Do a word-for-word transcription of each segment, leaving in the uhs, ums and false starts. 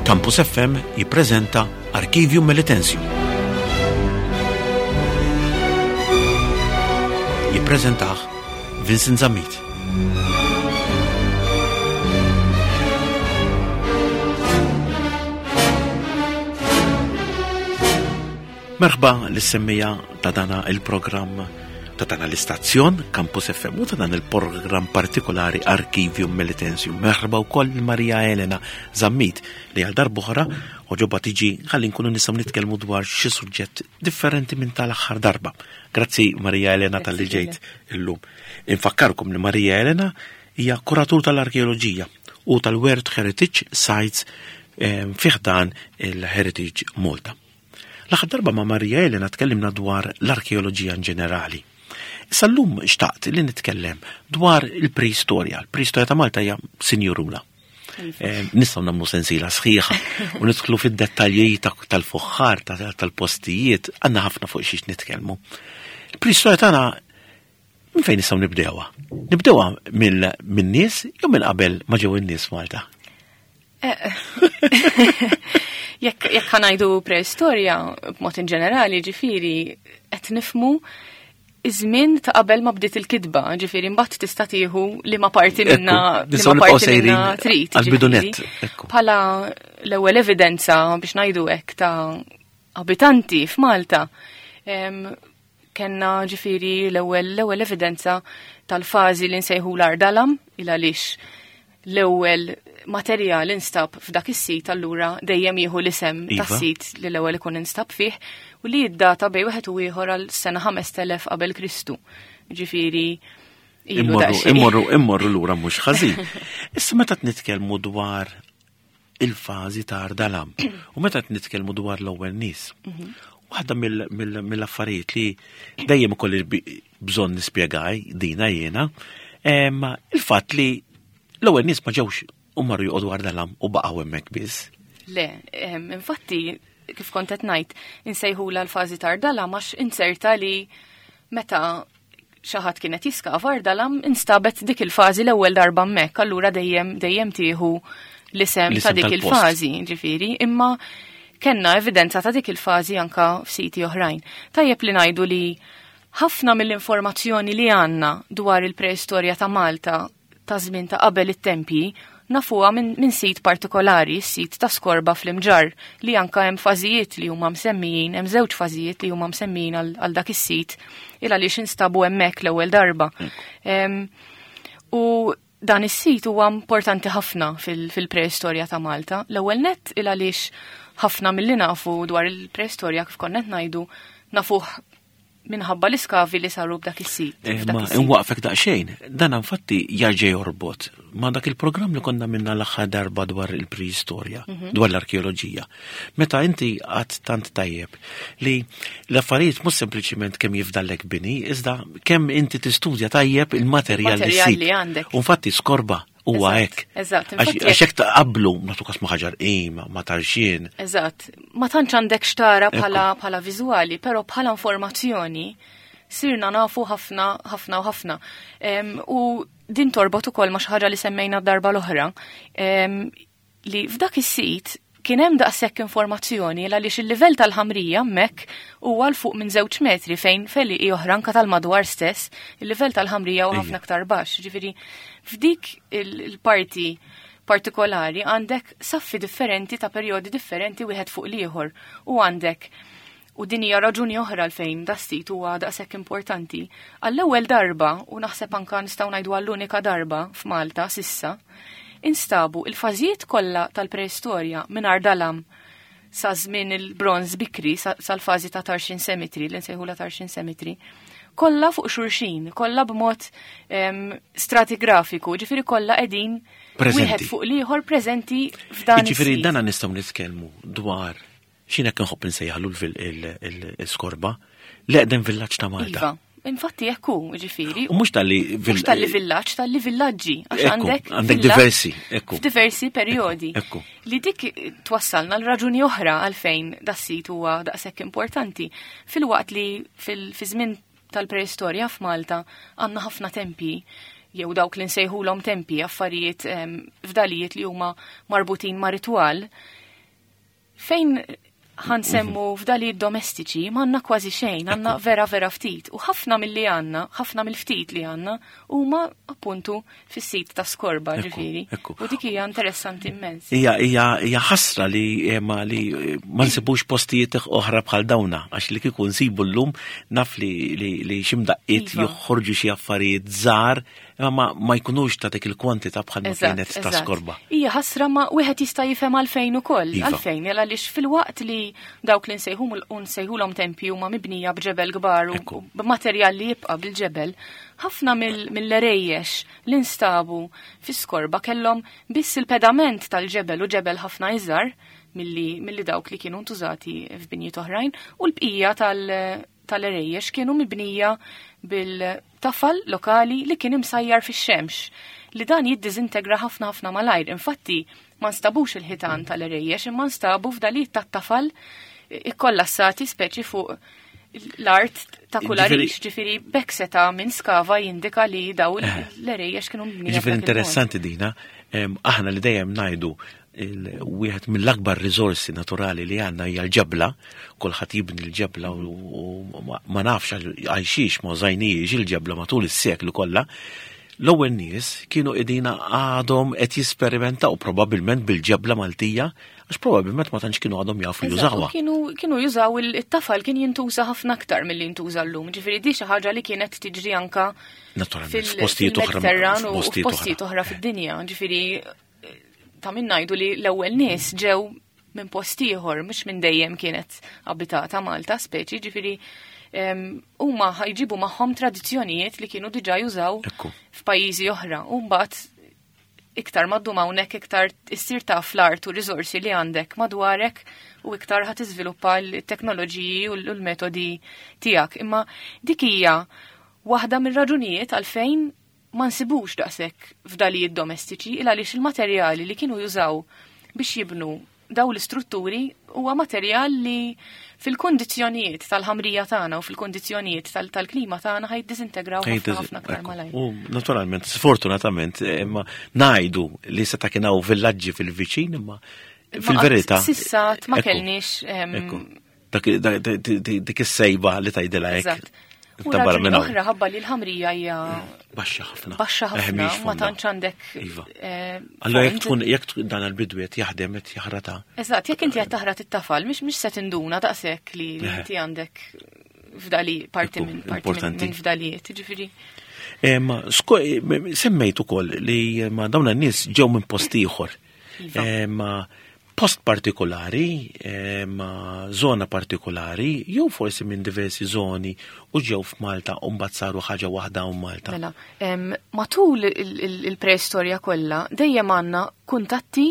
Campus F M jippreżenta Arkivium Melitensium. Jippreżentaħ Vincent Zammit. Merħba l-semmija ta' dana il-programm ta' dana l-istazzjon Campus F M u ta' dan il-programm partikolari Arkivium Melitensium. Merħba wkoll Marija Elena Zammit li għal darbohra oġoba tiġi ħalli nkunu nistgħu nitkellmu dwar xi suġġett differenti minn tal-aħħar darba. Grazzi Marija Elena tal-li ġejt illum. Infakkarkom li Marija Elena hija kuratur tal-arkeoloġija u tal-World Heritage Sites fih dan il-Heritage Malta. L-aħħar darba ma' Marija Elena tkellimna dwar l-arkeoloġija in ġenerali. Issa llum xtaqt li nitkellem dwar il-preistorja. Il-preistorja ta' Malta hija sinjuruna. Eh, nistgħu nagħmlu sensiela sħiħa u nidħlu fid-dettalji tal-fuħħar tal-postijiet, għandna ħafna fuq xiex nitkellmu. Il-preistorja tagħna minn fejn nistgħu nibdewha? Nibdewha min-nies jew minn qabel ma ġew in-nies Malta? Jekk jekk ħanajdu preistorja b'mod in ġenerali, ġifieri qed nifhmu iż-żmien ta' qabel ma bdiet il-kitba, ġifieri mbagħad tista' tieħu li ma parti minna li ma parti minna trid. Għall-bidunet. Bħala l-ewwel evidenza biex ngħidu hekk ta' abitanti f'Malta. Kenna ġifieri l-ewwel l-ewwel evidenza tal-fażi li nsejħu l-Ardalam il għaliex l-ewwel materjal instab f'dak is-sit allura dejjem jieħu l-isem tas-sit li l-ewwel ikun instab fih u li jiddata bej wieħed u ieħor għal sena ħames telef qabel Kristu. Ġifieri ilu daqsxejn. Immorru immorru lura mhux ħażin. Issa meta nitkellmu dwar il-fażi ta' Ardalam u meta nitkellmu dwar l-ewwel nies. Waħda mill-affarijiet li dejjem ikolli bżonn nispjegaj dina jiena, il-fatt li l-ewwel nies ma ġewx u marru joqogħdu Ardalam u baqgħu hemmhekk biss. Le, infatti kif kont qed ngħid insejħula l-fażi ta' Ardalam għax inserta li meta xi ħadd kienet jiskava Ardalam instabet dik il-fażi l-ewwel darba hemmhekk, allura dejjem dejjem tieħu l-isem ta' dik il-fażi, ġifieri, imma kenna evidenza ta' dik il-fażi anka f'siti oħrajn. Tajjeb li ngħidu li ħafna mill-informazzjoni li għandna dwar il-preistorja ta' Malta ta' żmien ta' qabel it-tempji nafuha minn min sit partikolari, sit ta' Skorba fl-Imġar, li anka hemm fażijiet li huma msemmijin, hemm żewġ fażijiet li huma msemmijin għal dak is-sit il għaliex instabu hemmhekk l-ewwel darba. U dan is-sit huwa importanti ħafna fil-preistorja ta' Malta. L-ewwel nett il għaliex ħafna milli nafu dwar il-preistorja kif konna qed ngħidu nafuh minħabba l-iskavi li saru b'dak is-sit. Ma nwaqfek daqsxejn, dan infatti jarġa' jorbot ma' dak il-programm li konna minna l-aħħar darba dwar il-preistorja, dwar l-arkeoloġija. Meta inti għad tant tajjeb li l-affarijiet mhux sempliċiment kemm jifdallek bini, iżda kemm inti tistudja tajjeb il-materjal li għandek. U infatti Skorba huwa hekk. Eżatt. Għax hekk taqablu nagħtu każ ma' ħaġar qima, ma tarxien. Eżatt. Ma tantx għandek xtara bħala bħala viżwali, però bħala informazzjoni sirna nafu ħafna ħafna u ħafna. U din torbot ukoll ma' xi ħaġa li semmejna d-darba l-oħra li f'dak is-sit kien hemm daqshekk informazzjoni għaliex il-livell tal-ħamrija hemmhekk huwa l fuq minn żewġ metri fejn feliqi oħra anke tal-madwar stess, il-livell tal-ħamrija huwa ħafna aktar baxx. Ġifieri f'dik il-parti partikolari għandek saffi differenti ta' perjodi differenti wieħed fuq l-ieħor u għandek u din hija raġuni oħra l-fejn das-sit huwa daqshekk importanti. Għall-ewwel darba u naħseb anke nistgħu ngħidu għall-unika darba f'Malta sissa instabu il-fażijiet kollha tal-preistorja minn Ardalam sa żmien il-Bronz Bikri sal-fażi ta' Tarshin Cemetery li nsejħula Tarshin Cemetery kollha fuq xulxin, kollha b'mod stratigrafiku, ġifieri kollha qegħdin wieħed fuq l-ieħor preżenti f'dan is-sit. Ġifieri dan nistgħu nitkellmu dwar x'inhekk inħobb insejjaħlu l-Skorba l-eqdem villaġġ ta' Malta. Iva. Infatti jekk hu, ġifieri. U mhux tal-li mhux tal-li villaġġ, tal-li villaġġi għax għandek għandek diversi, ekku. F'diversi perjodi. Ekku. Li dik twassalna l-raġuni oħra għalfejn das-sit huwa daqshekk importanti. Filwaqt li fil-żmien tal-preistorja f'Malta għandna ħafna tempji jew dawk li nsejħulhom tempji affarijiet fdalijiet li huma marbutin ma' ritwal fejn ħansemmu f'dalijiet domestiċi m'għandna kważi xejn, għandna vera vera ftit. U ħafna milli għandna, ħafna mill-ftit li għandna huma appuntu fis-sit ta' Skorba ġifieri. U dik hija interessanti immens. Hija hija hija ħasra li ma li ma nsibux postijiet oħra bħal dawna għax li kieku nsibu llum naf li li x'imdaqqiet joħorġu xi affarijiet żgħar ma ma jkunux ta' dik il-kwantità bħal ma kienet ta' Skorba. Hija ħasra ma wieħed jista' jifhem għalfejn ukoll, għalfejn għaliex fil-waqt li dawk li nsejħu nsejħulhom tempji huma mibnija b'ġebel kbar u b'materjal li jibqa' bil-ġebel, ħafna mill-erejjex li nstabu fi Skorba kellhom biss il-pedament tal-ġebel u ġebel ħafna iżgħar milli milli dawk li kienu ntużati f'binjiet oħrajn u l-bqija tal- tal-erejjex kienu mibnija bil-tafal lokali li kien imsajjar fix-xemx li dan jiddiżintegra ħafna ħafna malajr. Infatti ma nstabux il-ħitan tal-erejjex imma nstabu f'dalijiet tat-tafal ikkollassati speċi fuq l-art ta' kularix, ġifieri bekk seta' minn skava jindika li daw l-erejjex kienu mibnija. Ġifieri interessanti dina, aħna li dejjem ngħidu wieħed mill-akbar riżorsi naturali li għandna hija l-ġebla, kulħadd jibni l-ġebla u ma nafx għajxiex ma żajnijiex il-ġebla matul is-seklu kollha. L-ewwel nies kienu qegħdin għadhom qed jisperimentaw probabbilment bil-ġebla Maltija għax probabbilment ma tantx kienu għadhom jafu jużawha. Kienu kienu jużaw it-tafal kien jintuża ħafna aktar milli jintuża llum. Ġifieri di xi ħaġa li kienet tiġri anke fil-Mediterran u f'postijiet oħra fid-dinja. Ġifieri ta' min ngħidu li l-ewwel nies ġew minn post ieħor mhux minn dejjem kienet abitata Malta speċi, ġifieri huma ħajġibu magħhom tradizzjonijiet li kienu diġà jużaw f'pajjiżi oħra. U mbagħad iktar maddum hawnhekk iktar issir taf l-art u riżorsi li għandek madwarek u iktar ħadd iżviluppa l-teknoloġiji u l-metodi tiegħek. Imma dik hija waħda mir-raġunijiet għalfejn ma nsibux daqshekk f'dalijiet domestiċi il għaliex il-materjali li kienu jużaw biex jibnu daw l-istrutturi huwa materjal li fil-kondizzjonijiet tal-ħamrija tagħna u fil-kondizzjonijiet tal-klima tagħna ħajdiżintegraw ħafna ħafna aktar malajr. U naturalment, sfortunatament, imma ngħidu li se ta' kienaw villaġġi fil-viċin imma fil-verità. Sissat ma kellniex dik is-sejba li tgħidilha hekk. U raġuni oħra ħabba li l-ħamrija hija baxxa ħafna. Baxxa ħafna, ma tantx għandek. Allora jekk tkun jekk dan il-bidwiet jaħdem qed jaħrata. Eżatt, jekk inti qed taħrat it-tafal, mhix mhix se tinduna daqshekk li inti għandek fdali parti minn parti minn fdalijiet, ġifieri. Semmejt ukoll li ma dawn in-nies ġew minn post ieħor. Post partikolari, ma zona partikolari, jew forsi minn diversi zoni u ġew f'Malta u mbagħad saru ħaġa waħda u Malta. Mela, matul il-preistorja kollha dejjem għandna kuntatti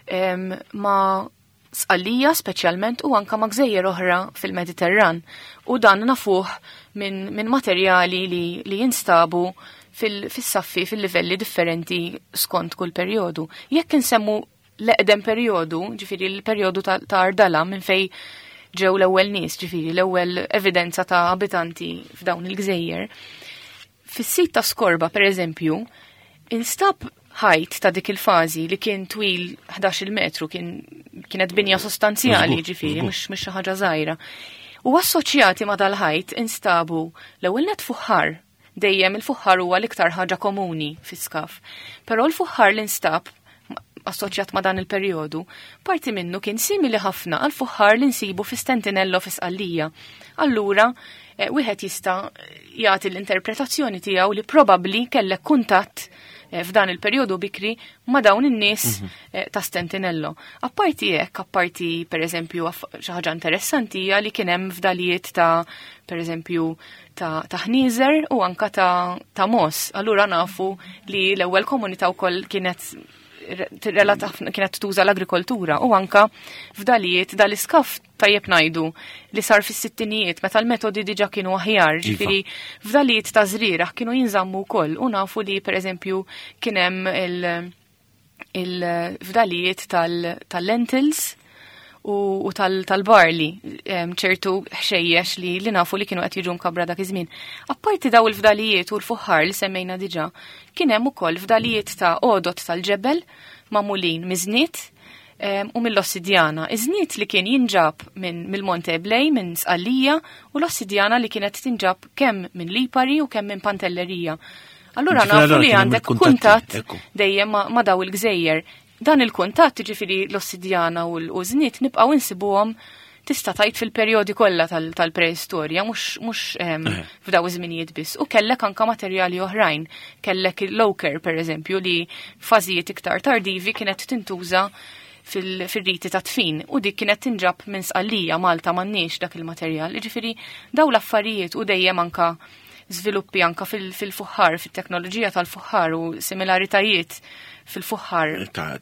ma' Sqallija speċjalment u anke ma' gżejjer oħra fil-Mediterran u dan nafuh minn materjali li jinstabu fis-saffi fil-livelli differenti skont kull perjodu. Jekk insemmu l-eqdem perjodu, ġifiri l-perjodu ta' Ardala minn fej ġew l-ewwel nies, ġifiri l-ewwel evidenza ta' abitanti f'dawn il-gżejjer. Fis-sit ta' Skorba, per eżempju, instab ħajt ta' dik il-fażi li kien twil ħdax-il metru, kienet binja sostanzjali, ġifiri, mhux xi ħaġa żgħira. U assoċjati ma' dal-ħajt instabu l-ewwel net fuħħar. Dejjem il-fuħħar huwa l-iktar ħaġa komuni fis-skaf. Però l-fuħħar li nstab assoċjat ma' dan il-perjodu, parti minnu kien simili ħafna għal fuħħar li nsibu fi Stentinello fi Sqallija. Allura, wieħed jista' jagħti l-interpretazzjoni tiegħu li probabbli kellek kuntatt f'dan il-perjodu bikri ma' dawn in-nies ta' Stentinello. Apparti hekk, apparti pereżempju xi ħaġa interessanti hija li kien hemm fdalijiet ta' pereżempju ta' ħnieżer u anke ta' mos. Allura nafu li l-ewwel komunità wkoll kienet kienet tuża l-agrikoltura u anka f'dalijiet dal-iskaf tajjeb ngħidu li sar fis-sittinijiet meta l-metodi diġà kienu aħjar, ġifieri f'dalijiet ta' żriera kienu jinżammu wkoll u nafu li pereżempju kien hemm il-fdalijiet tal-lentils u tal-barli, ċertu ħxejjex li li nafu li kienu qed jiġu mkabra dak iż-żmien. Apparti daw il-fdalijiet u l-fuħħar li semmejna diġà, kien hemm ukoll fdalijiet ta' għodot tal-ġebel magħmulin miżniet u mill-ossidjana. Iżniet li kien jinġab minn mill-Monte Eblej, minn Sqallija, u l-ossidjana li kienet tinġab kemm minn Lipari u kemm minn Pantellerija. Allura nafu li għandek kuntatt dejjem ma daw il-gżejjer. Dan il-kuntatt ġifieri l-ossidjana u l-żniet nibqgħu insibuhom tista' tajt fil-perjodi kollha tal-preistorja, mhux mhux f'daw iż-żminijiet biss. U kellek anke materjali oħrajn, kellek il-loker pereżempju li fażijiet iktar tardivi kienet tintuża fil-riti ta' tfin u dik kienet tinġab minn Sqallija Malta m'għandniex dak il-materjal. Jiġifieri daw l-affarijiet u dejjem anke żviluppi anke fil-fuħħar, fit-teknoloġija tal-fuħħar u similaritajiet fil-fuħħar.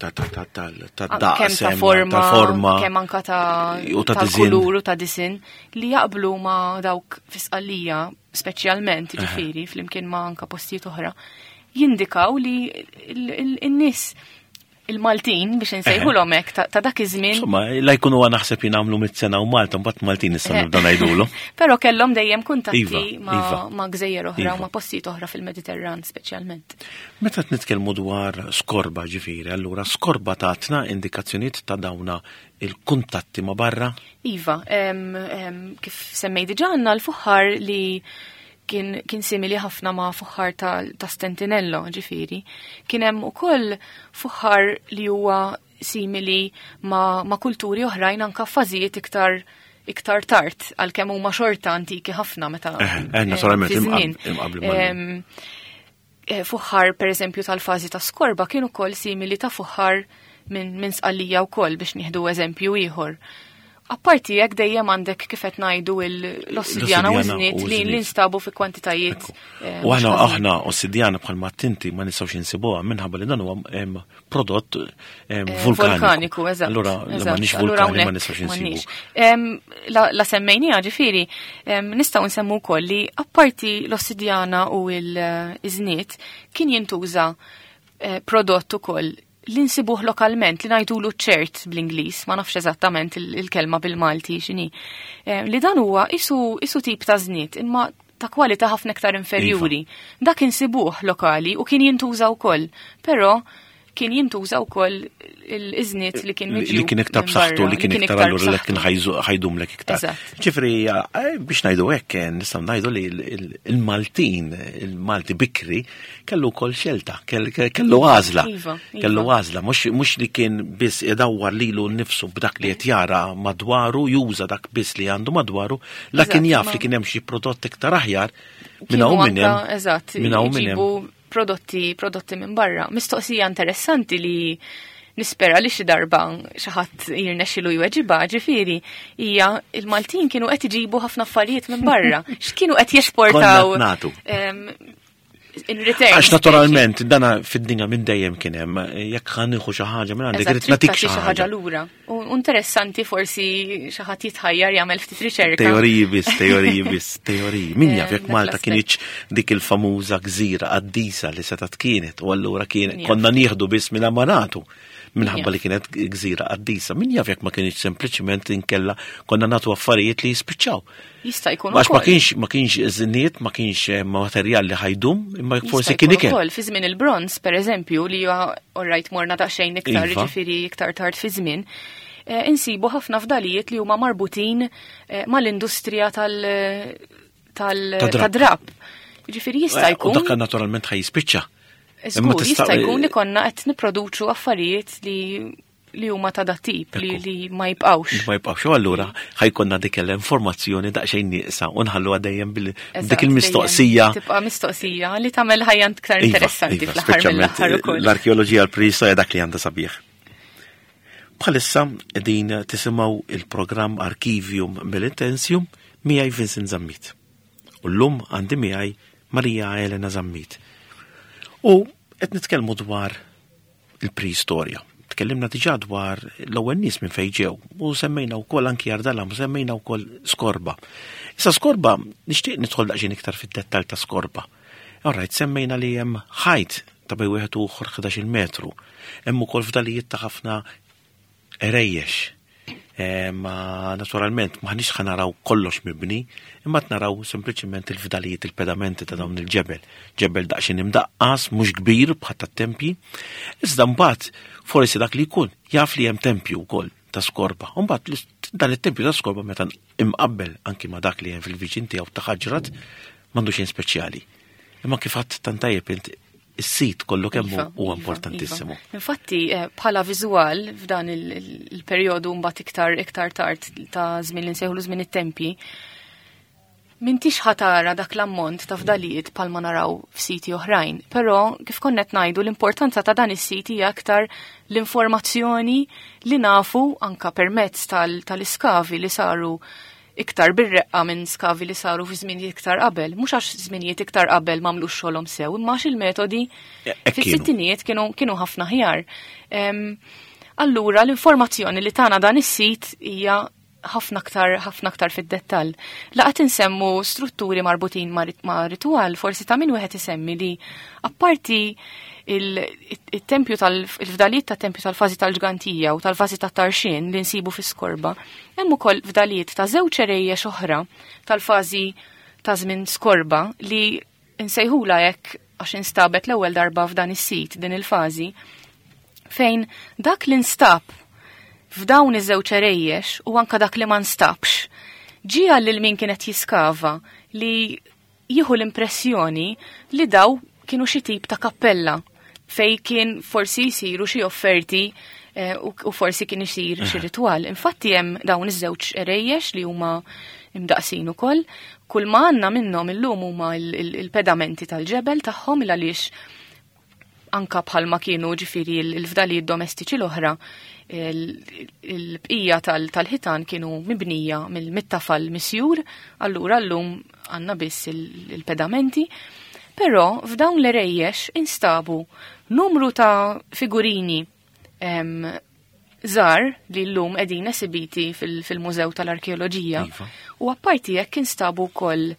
Ta' forma, kemm anke ta' kulur u ta' disin li jaqblu ma' dawk fi Sqallija speċjalment ġifieri flimkien ma' anke postijiet oħra jindikaw li n-nies il-Maltin biex insejħulhom hekk ta' dak iż-żmien. Insomma, la jkunu għana naħseb jingħamlu mit-sena u Malta mbagħad Maltin issa nibda ngħidulu. Però kellhom dejjem kuntatti ma' gżejjer oħra u ma' postijiet oħra fil-Mediterran speċjalment. Meta qed nitkellmu dwar skorba ġifieri, allura skorba tatna indikazzjonijiet ta' dawna il-kuntatti ma' barra? Iva, kif semmej diġà għandna l-fuħħar li kien kien simili ħafna ma' fuħħar ta', ta Stentinello, ġifieri. Kien hemm ukoll fuħħar li huwa simili ma', ma kulturi oħrajn anke fażijiet iktar iktar tard għalkemm huma xorta antiki ħafna meta naturalment fuħħar pereżempju tal-fażi ta' skorba kien ukoll simili ta' fuħħar minn min Sqallija wkoll biex nieħdu eżempju ieħor. Apparti jekk dejjem għandek kif qed ngħidu l-ossidjana u żniet li nstabu fi kwantitajiet. U aħna aħna ossidjana bħalma tinti ma nistgħux insibuha minħabba li dan huwa prodott vulkaniku. Eżatt. Allura m'għandniex vulkani ma nistgħux insibu. La semmejniha ġifieri nistgħu nsemmu wkoll li apparti l-ossidjana u l-żniet kien jintuża prodott ukoll li nsibuh lokalment, li ngħidulu ċert bl-Ingliż, ma nafx eżattament il-kelma bil-Malti x'inhi. Li dan huwa isu isu tip ta' żniet, imma ta' kwalità ħafna iktar inferjuri. Dak insibuh lokali u kien jintuża wkoll, però kien jintuża wkoll il-iżniet li kien miġju. Li kien iktar b'saħħtu, li kien iktar allura li kien ħajdumlek iktar. Ġifri biex ngħidu hekk nistgħu ngħidu li il-Maltin, il-Malti bikri kellu wkoll xelta, kellu għażla. Kellu għażla, mhux li kien biss idawwar lilu nnifsu b'dak li qed jara madwaru, juża dak biss li għandu madwaru, la kien jaf li kien hemm xi prodott iktar aħjar minn hawn minn hemm. Eżatt, jiġibu prodotti prodotti minn barra. Mistoqsija interessanti li nispera li xi darba xi ħadd jirnexxilu jweġibha, ġifieri hija il-Maltin kienu qed iġibu ħafna affarijiet minn barra. X'kienu qed jesportaw in return. Għax naturalment dana fid-dinja minn dejjem kien hemm jekk ħanieħu xi ħaġa minn għandek irid nagħtik xi ħaġa lura. U interessanti forsi xi ħadd jitħajjar jagħmel ftit riċerka. Teoriji biss, teoriji biss, teoriji. Min jaf jekk Malta kienx dik il-famuża gżira qaddisa li setat kienet u allura kien konna nieħdu biss minn ammanatu minħabba li kienet gżira qaddisa. Min jaf jekk ma kienx sempliċement inkella konna nagħtu affarijiet li jispiċċaw. Jista' jkun ukoll. Għax ma kienx ma kienx żniet, ma kienx materjal li ħajdum, imma forsi kien ikel. Ukoll fi żmien il-bronz pereżempju li huwa orrajt morna daqsxejn iktar ġifieri iktar tard fi żmien. Insibu ħafna fdalijiet li huma marbutin mal-industrija tal-drab. Ġifieri jista' jkun. U dak naturalment ħajjispiċċa. Żgur jista' jkun li konna qed nipproduċu affarijiet li li huma ta' dat-tip li li ma jibqgħux. Ma jibqgħux u allura ħajkonna dik l-informazzjoni daqsxejn nieqsa u nħalluha dejjem dik il-mistoqsija. Tibqa' mistoqsija li tagħmel ħajja iktar interessanti fl-aħħar mill-aħħar ukoll. L-arkeoloġija l-preistorja dak li għandha sabiħ. Bħalissa qegħdin tisimgħu il-programm Arkivium Militensium miegħi Vincent Zammit. U llum għandi miegħi Marija Elena Zammit. U qed nitkellmu dwar il-preistorja. Tkellimna diġà dwar l-ewwel nies minn fejn ġew u semmejna wkoll anki Jardalam, semmejna wkoll Skorba. Issa Skorba nixtieq nidħol daqsxejn iktar fid-dettall ta' Skorba. Alright, semmejna li hemm ħajt ta' bej wieħed u ieħor ħdax-il metru. Hemm ukoll fdalijiet ta' ħafna erejjex. ma naturalment maħniex ħanaraw kollox mibni, imma naraw sempliċement il-fdalijiet, il-pedamenti ta' dawn il-ġebel. Ġebel daqsxejn imdaqqas, mhux kbir bħat tat-tempji. Iżda mbagħad forsi dak li jkun jaf li hemm tempju wkoll ta' Skorba. U mbagħad dan it-tempju ta' Skorba meta imqabbel anki ma' dak li hemm fil-viċin tiegħu ta' Ħaġrat m'għandux xejn speċjali. Imma kif għadd tant tajjeb int is-sit kollu kemm huwa importantissimu. Infatti bħala viżwal f'dan il-perjodu mbagħad iktar iktar tard ta' żmien li nsejħulu żmien it-tempji, m'intix ħatara dak l-ammont ta' fdalijiet bħalma naraw f'siti oħrajn, però kif konnet ngħidu l-importanza ta' dan is-sit hija aktar l-informazzjoni li nafu anka permezz tal-iskavi li saru iktar bir-reqqa minn skavi li saru fi żminijiet iktar qabel, mhux għax żminijiet iktar qabel m'għamlux xogħolhom sew, imma għax il-metodi fis-sittinijiet kienu kienu ħafna ħjar. Allura l-informazzjoni li tagħna dan is-sit hija ħafna aktar ħafna aktar fid-dettall. Laqgħet insemmu strutturi marbutin ma' ritwal, forsi ta' min wieħed isemmi li apparti il-tempju tal-fdalijiet ta' tempju tal-fażi tal-ġgantija u tal-fażi tat-tarxien li nsibu fis-Skorba, hemm ukoll fdalijiet ta' żewġ erejjex oħra tal-fażi ta' żmien Skorba li nsejħula hekk għax instabet l-ewwel darba f'dan is-sit din il-fażi fejn dak li nstab f'dawn iż-żewġ erejjex u anke dak li ma nstabx ġie lil min kienet jiskava li jieħu l-impressjoni li daw kienu xi tip ta' kappella fej kien forsi jsiru xi offerti eh, u forsi kien isir xi ritwal. Infatti hemm dawn iż-żewġ erejjex li huma imdaqsin ukoll, kull ma għandna minnhom illum huma il-pedamenti tal-ġebel tagħhom il għaliex anka bħalma kienu ġifieri l-fdalijiet domestiċi l-oħra il-bqija tal-ħitan kienu mibnija mill-mittafal misjur, allura llum għandna biss il-pedamenti. Però f'dawn l-erejjex instabu numru ta' figurini żgħar li llum qegħdin esibiti fil-Mużew tal-Arkeoloġija. U apparti hekk instabu wkoll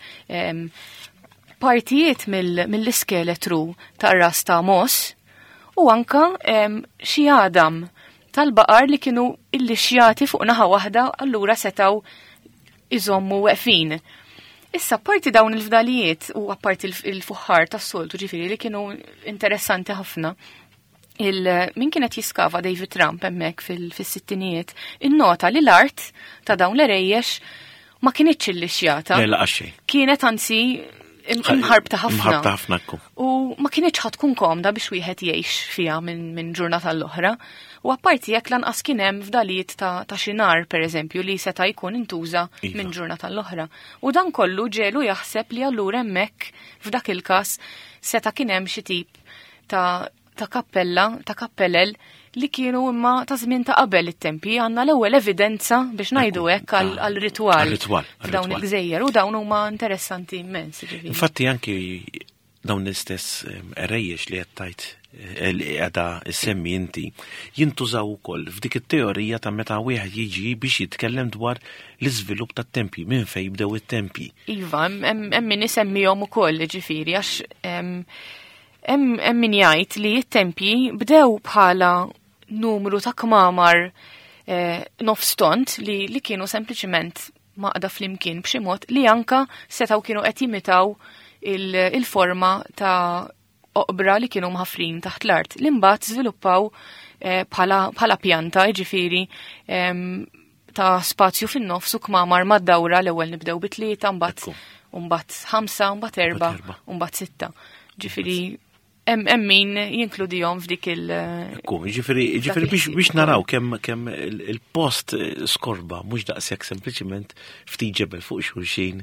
partijiet mill-iskeletru tar-ras ta' Mos u anka xi għadam tal-baqar li kienu illixjati fuq naħa waħda allura setgħu iżommu weqfin. Issa apparti dawn il-fdalijiet u apparti il-fuħħar tas-soltu ġifieri li kienu interessanti ħafna, min kienet jiskava David Trump hemmhekk fis-sittinijiet, innota li l-art ta' dawn l-erejjex ma kienitx illixjata. Kienet anzi imħarbta ħafna. U ma kienitx ħadd tkun komda biex wieħed jgħix fiha minn ġurnata l-oħra. U apparti jekk lanqas kien hemm fdalijiet ta' xinar pereżempju li seta' jkun intuża minn ġurnata l-oħra. U dan kollu ġelu jaħseb li allura hemmhekk f'dak il-każ seta' kien hemm xi tip ta' ta' kappella, ta' kappellel li kienu imma ta' żmien ta' qabel it-tempji għandna l-ewwel evidenza biex ngħidu hekk għall-ritwal f'dawn il-gżejjer u dawn huma interessanti immens. Infatti anki dawn l-istess erejjex li qed tajt li għada semmi inti jintużaw ukoll f'dik it-teorija ta' meta wieħed jiġi biex jitkellem dwar l-iżvilupp tat-tempji minn fejn jibdew it-tempji. Iva, hemm min isemmihom ukoll ġifieri għax hemm min jgħid li t-tempji bdew bħala numru ta' kmamar nofstont li li kienu sempliċement maqda flimkien b'xi mod li anka setgħu kienu qed jimitaw il-forma ta' oqbra li kienu mħafrin taħt l-art li mbagħad żviluppaw bħala pjanta ġifieri ta' spazju fin-nofs u kmamar mad-dawra l-ewwel nibdew bitlieta mbagħad u mbagħad ħamsa u mbagħad erba' u mbagħad sitta. Ġifieri hemm min jinkludihom f'dik il- Ġifieri ġifieri biex naraw kemm kemm il-post Skorba mhux daqshekk sempliċement ftit ġebel fuq xulxin.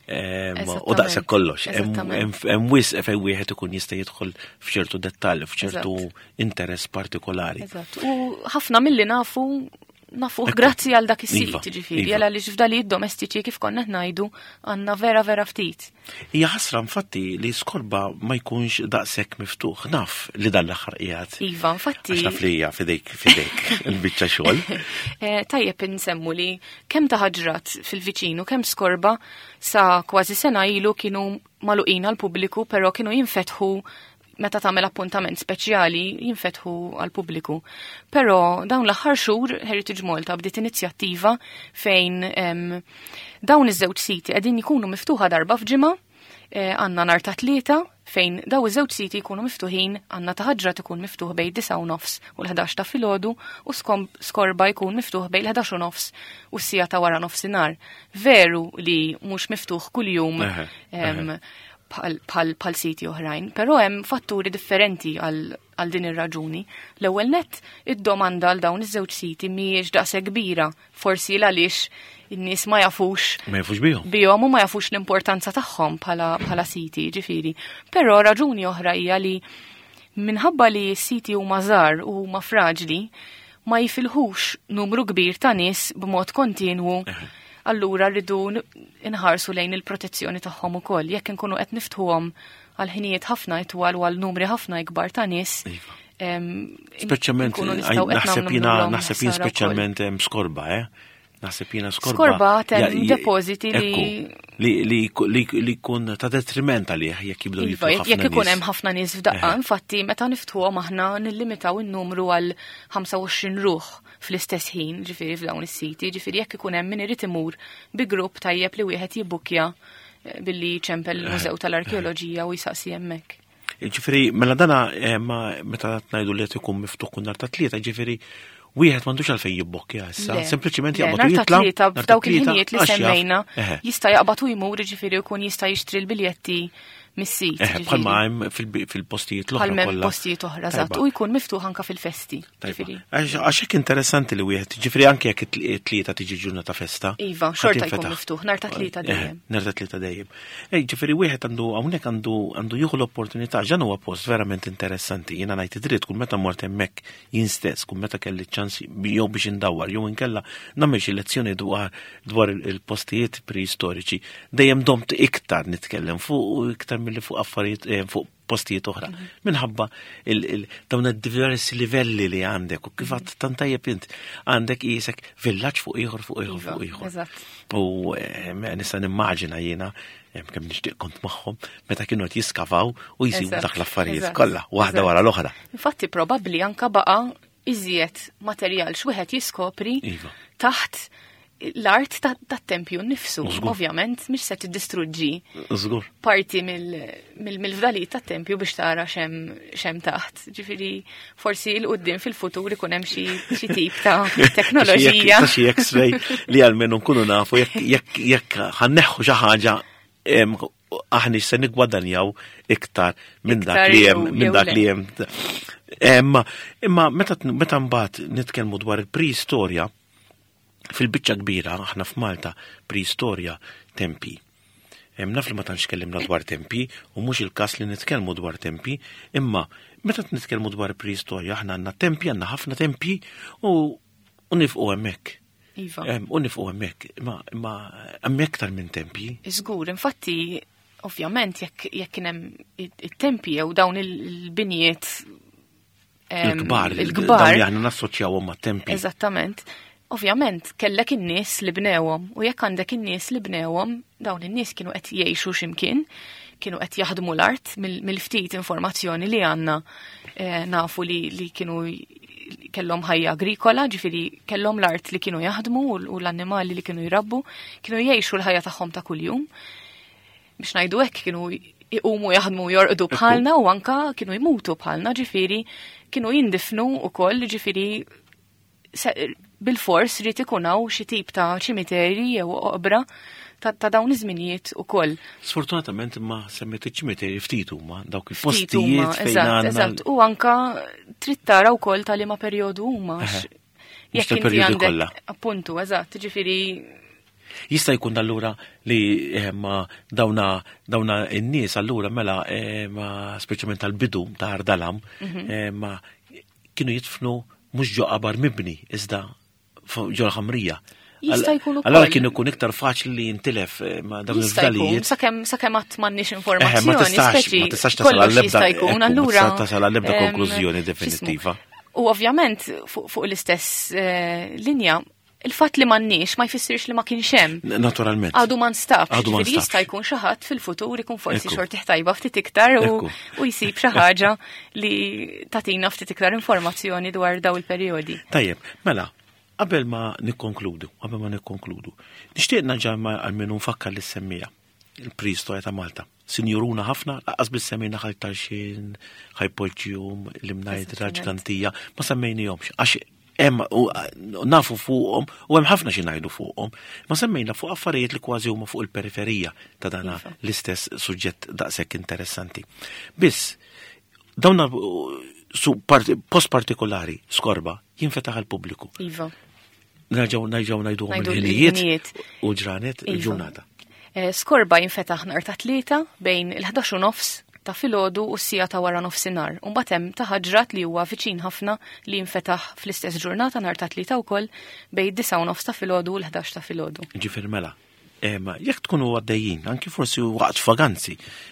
U daqshekk kollox, hemm wisq fejn wieħed ikun jista' jidħol f'ċertu dettall, f'ċertu interess partikolari. Eżatt. U ħafna milli nafu nafu grazzi għal dak is-sit ġifieri, għal għaliex f'dalijiet domestiċi kif konna ngħidu għandna vera vera ftit. Hija ħasra infatti li Skorba ma jkunx daqshekk miftuħ, naf li dan l-aħħar qiegħed. Iva, infatti. Għax naf li hija fidejk fidejk il-biċċa xogħol. Tajjeb insemmu li kemm ta' Ħaġrat fil-viċin u kemm Skorba sa kważi sena ilu kienu magħluqin għall pubbliku però kienu jinfetħu meta tagħmel appuntament speċjali jinfetħu għal pubbliku. Però dawn l-aħħar xhur Heritage Malta bdiet inizjattiva fejn em, dawn iż-żewġ siti qegħdin jkunu miftuħa darba f'ġimgħa, għandna nhar ta' tlieta fejn daw iż-żewġ siti jkunu miftuħin, għandna ta' ħaġra tkun miftuħ bejn disa' u nofs u l-ħdax ta' filgħodu u Skorba jkun miftuħ bejn l-ħdax u nofs u s-sija ta' wara nofsinhar. Veru li mhux miftuħ kuljum bħal siti oħrajn, però hemm fatturi differenti għal din ir-raġuni. L-ewwel nett id-domanda għal dawn iż-żewġ siti mhijiex daqshekk kbira, forsi għaliex in-nies ma jafux ma jafux bihom. Bihom u ma jafux l-importanza tagħhom bħala bħala siti, ġifieri. Però raġuni oħra hija li minħabba li s-siti huma żgħar u huma fraġli ma jifilħux numru kbir ta' nies b'mod kontinwu. Allura rridu inħarsu lejn il-protezzjoni tagħhom ukoll. Jekk inkunu qed niftħuhom għal ħinijiet ħafna itwal u għal numri ħafna ikbar ta' nies. Speċjalment naħseb jiena naħseb jien speċjalment Skorba, eh? Naħseb jiena Skorba. Skorba hemm depożiti li li jkun ta' detriment għalih jekk jibdew jiftu ħafna. Jekk ikun hemm ħafna nies f'daqqa, infatti meta niftħuhom aħna nillimitaw in-numru għal ħamsa u għoxrin ruħ fl-istess ħin, ġifieri f'dawn is-siti, ġifieri jekk ikun hemm min irid imur bi grupp tajjeb li wieħed jibbukkja billi ċempel il-Mużew tal-Arkeoloġija u jsaqsi hemmhekk. Ġifieri mela dana meta ngħidu li qed ikun miftuħ kun nhar ta' tlieta, ġifieri wieħed m'għandux għalfejn jibbokkja issa, sempliċement jaqbad u jitla' f'dawk il-ħinijiet li semmejna jista' jaqbad u jmur ġifieri jkun jista' jixtri l-biljetti mis-sit. Bħalma hemm fil-postijiet l-oħra kollha. Bħalma postijiet oħra żgħat u jkun miftuħ anke fil-festi. Għax hekk interessanti li wieħed, ġifieri anke jekk it-tlieta tiġi ġurnata festa. Iva, xorta jkun miftuħ, nhar ta' tlieta dejjem. Nhar ta' tlieta dejjem. Ej, ġifieri wieħed għandu hawnhekk għandu għandu jieħu l-opportunità, ġan huwa post verament interessanti. Jiena ngħid id-dritt kull meta mort hemmhekk jien stess, kull meta kelli ċans jew biex indawwar, jew inkella nagħmel xi lezzjoni dwar dwar il-postijiet preistoriċi, dejjem domt iktar nitkellem fuq iktar milli fuq affarijiet fuq postijiet oħra. Minħabba dawn id-diversi livelli li għandek u kif tant tajjeb int għandek isek villaġġ fuq ieħor fuq ieħor fuq ieħor. U nista' nimmaġina jiena kemm nixtieq kont magħhom meta kienu qed jiskavaw u jsibu dak l-affarijiet kollha waħda wara l-oħra. Infatti probabbli anke baqa' iżjed materjal x'wieħed jiskopri taħt l-art tat-tempju nnifsu, ovvjament, mhix se tiddistruġġi parti mill-fdalijiet tat-tempju biex tara x'hemm taħt. Ġifieri forsi l quddiem fil-futur ikun hemm xi tip ta' teknoloġija. Xi X-ray li almenu nkunu nafu jekk ħanneħħu xi ħaġa aħni se niggwadanjaw iktar minn dak li hemm minn dak li hemm. Imma meta mbagħad nitkellmu dwar il-preistorja fil-biċċa kbira aħna f'Malta preistorja tempi. Naf li ma tantx kellimna dwar tempi u mhux il-każ li nitkellmu dwar tempi, imma meta nitkellmu dwar preistorja aħna għandna tempi, għandna ħafna tempi u nifqu hemmhekk. Iva. U nifqu hemmhekk, imma hemm iktar minn tempi. Żgur, infatti ovvjament jekk kien hemm it-tempi jew dawn il-binjiet il-kbar, il-kbar li aħna nassoċjawhom mat-tempi. Eżattament. Ovvjament, kellek in-nies li bnewhom u jekk għandek in-nies li bnewhom, dawn in-nies kienu qed jgħixu x'imkien, kienu qed jaħdmu l-art mill-ftit informazzjoni li għandna nafu li kienu kellhom ħajja agrikola, ġifieri kellhom l-art li kienu jaħdmu u l-annimali li kienu jrabbu, kienu jgħixu l-ħajja tagħhom ta' kuljum. Biex ngħidu hekk kienu iqumu jaħdmu jorqdu bħalna u anka kienu jmutu bħalna, ġifieri kienu jindifnu wkoll, ġifieri bil-fors rrid ikun hawn xi tip ta' ċimiteri jew oqbra ta' dawn iż-żminijiet ukoll. Sfortunatament imma semmet iċ-ċimiteri ftit huma dawk il-postijiet fejn għandna. Eżatt, u anke trid tara wkoll ta' liema perjodu huma. Jekk inti għandek appuntu, eżatt, ġifieri jista' jkun allura li ma dawna dawna n-nies allura mela speċjalment tal-bidu ta' Ardalam ma kienu jitfnu mhux ġo qabar mibni iżda ġo l-ħamrija. Jista' jkun ukoll. Allora kienu jkun iktar faċli li jintilef ma' dawn il-fdalijiet. Sakemm sakemm qatt m'għandniex informazzjoni, speċi kollox jista' jkun allura tasal għall-ebda konklużjoni definittiva. U ovvjament fuq l-istess linja il-fatt li m'għandniex ma jfissirx li ma kienx hemm. Naturalment. Għadu ma nstabx. Għadu ma Ġifieri nstabx. jista' jkun xi ħadd fil-futur ikun forsi Ekku. xorti ħtajba ftit iktar u Ekku. u jsib xi ħaġa li tatina ftit iktar informazzjoni dwar daw il-perjodi. Tajjeb, mela, qabel ma nikkonkludu, qabel ma nikkonkludu, nixtieq naġa' għal minnu nfakkar li semmija il-Pristoja ta' Malta. Sinjuruna ħafna, laqqas bis-semmejna ħajtarxin, ħajpoġġjum, l-imnajd raġkantija, ma semmejnihomx. Għax hemm nafu fuqhom u hemm ħafna xi ngħidu fuqhom, ma semmejna fuq affarijiet li kważi huma fuq il-periferija ta' dana l-istess suġġett daqshekk interessanti. Biss, dawna post partikolari, Skorba, jinfetaħ għall-pubbliku. Iva. Nerġgħu nerġgħu ngħiduhom Ngħidu il-ħinijiet l-ħinijiet. u ġranet Iva. il-ġurnata. Eh, Skorba jinfetaħ nhar ta' tlieta bejn il-ħadax u nofs ta' filgħodu u s-sija ta' wara nofsinhar. U mbagħad hemm ta' ħaġrat li huwa viċin ħafna li jinfetaħ fl-istess ġurnata nhar ta' tlieta wkoll bejn id-disa' u nofs ta' filgħodu u l-ħadax ta' filgħodu. Ġifier mela, jekk tkunu għaddejjin, anki forsi waqt vaganzi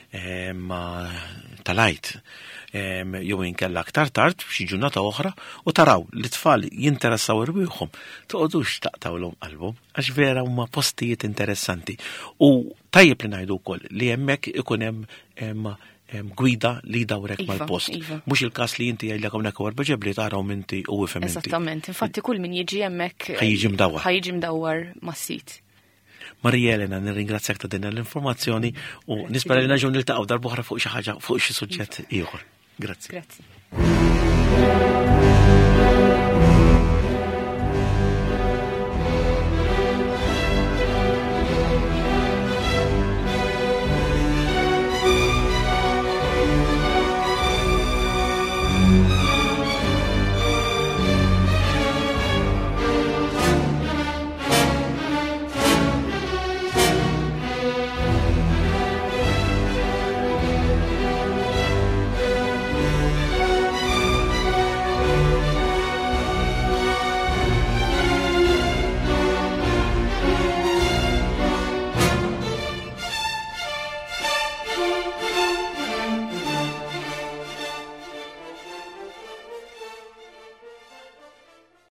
tal-għajt, jew inkella aktar tard f'xi ġurnata oħra u taraw li tfal jinteressaw irwieħhom, toqgħodux taqtawlhom qalbhom għax vera huma postijiet interessanti. U tajjeb li ngħidu wkoll li hemmhekk ikun hemm gwida li dawrek Iva, mal-post. iva. Mhux il-każ li inti jgħidlek hawnhekk warba ġebli taraw minti u ifhem inti. Esattament, infatti kull min jiġi hemmhekk Ħajjiġi mdawwar. ħajjiġi mdawwar mas-sit. Marija Elena, nirringrazzjak ta' din l-informazzjoni u nispera li naġu niltaqgħu darb'oħra fuq xi ħaġa fuq xi suġġett ieħor. Grazzi. Grazzi.